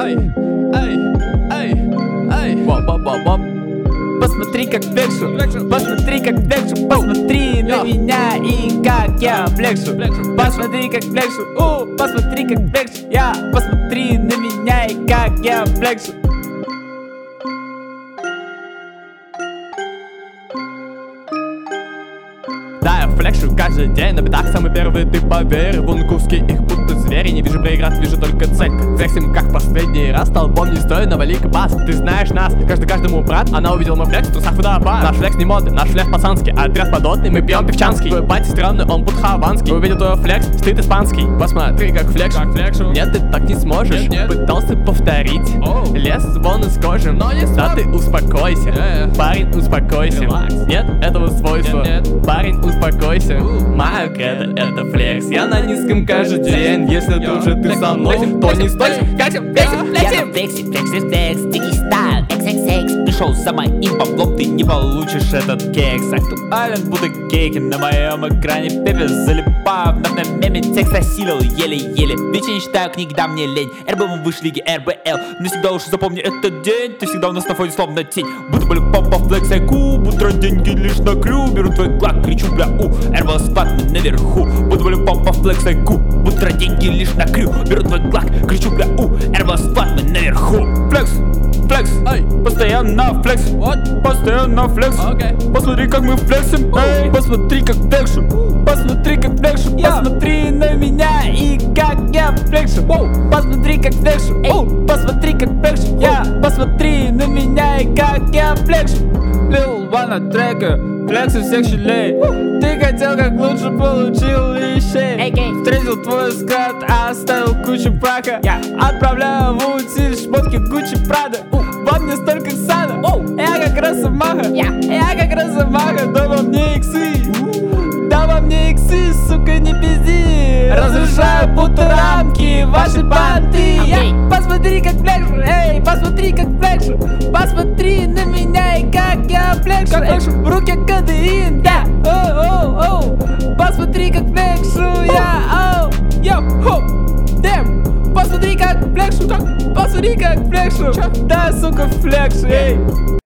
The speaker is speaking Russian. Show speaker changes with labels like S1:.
S1: Ай, ай, ай, ай. Воп-воп-воп-воп. Посмотри, как флекшу, посмотри, как флекшу, посмотри на меня и как я флекшу. Посмотри, как флекшу, посмотри, как флекшу. Я посмотри на меня и как я флекшу. Да, я флекшу каждый день, на бедах самый первый, ты поверь. Вон куски их будто звери, не вижу преград, вижу только цель. Флексим как последний раз, столбом не стой, навали-ка бас. Ты знаешь нас, каждый каждому брат. Она увидела мой флекс в трусах водопад. Наш флекс не модный, наш флекс пацанский. Отряд подотный, мы пьем певчанский. Твой батя странный, он будто хованский. Увидел твой флекс, стыд испанский. Посмотри, как флекшу. Нет, ты так не сможешь. Нет. Пытался повторить. Лез вон из кожи. Но не да ты успокойся. Парень, успокойся. Relax. Нет этого свойства. Нет. Парень, успокойся. Моя это флекс. Я на низком каждый день. Если тоже ты со мной, то не стой.
S2: Я на флексе, флекс, дикий стайл, XXX. Пришел за моим баблом, ты не получишь этот кекс. Актуален, будто кейки на моем экране. Пепел залипаю, вновь на меме текст осилил еле-еле. Ведь я не читаю книги, да мне лень. РБ мы вышли лиги РБЛ. Но всегда уж запомни этот день. Ты всегда у нас на фоне словно тень. Будто были попа флекс айку. Будто деньги лишь на крю. Беру твой глак, кричу бля РБЛ склад мы наверху. Будто были попа флекс айку. Будто деньги лишь на крю. Беру твой глак, кричу бля РБЛ склад мы наверху. Флекс, флекс, ай, постоянно флекс, постоянно флекс. Посмотри, как мы флексим, эй, посмотри, как флекшу, посмотри, как флекшу, посмотри на меня и как я флекшу. Посмотри, как флекшу, посмотри, как флекшу, посмотри на меня и как я флекшу. Lil One трека, флексы всех щелей. Ты хотел как лучше, получил лишей. Встретил твой склад, оставил кучу праха. Отправляю в утиль шмотки Гуччи Прада. Во мне столько сада, я как Росомаха. Я как Росомаха, да во мне иксы. Да во мне иксы, сука, не пизди. Разрушаю будто рамки ваши понты. Посмотри, как флекшу, эй, посмотри, как флекшу. Посмотри на меня и как я флекшу. В руке кадеин, да, посмотри, как флекшу, я, дэм. Посмотри, как флекшу, посмотри, как флекшу. Да, сука, флекшу, эй.